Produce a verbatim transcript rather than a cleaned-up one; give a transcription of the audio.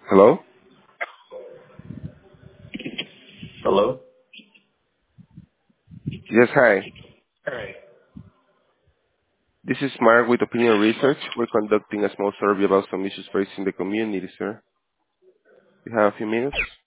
Hello? Hello? Yes, hi. Hey. This is Mark with Opinion Research. We're conducting a small survey about some issues facing the community, sir. You have a few minutes?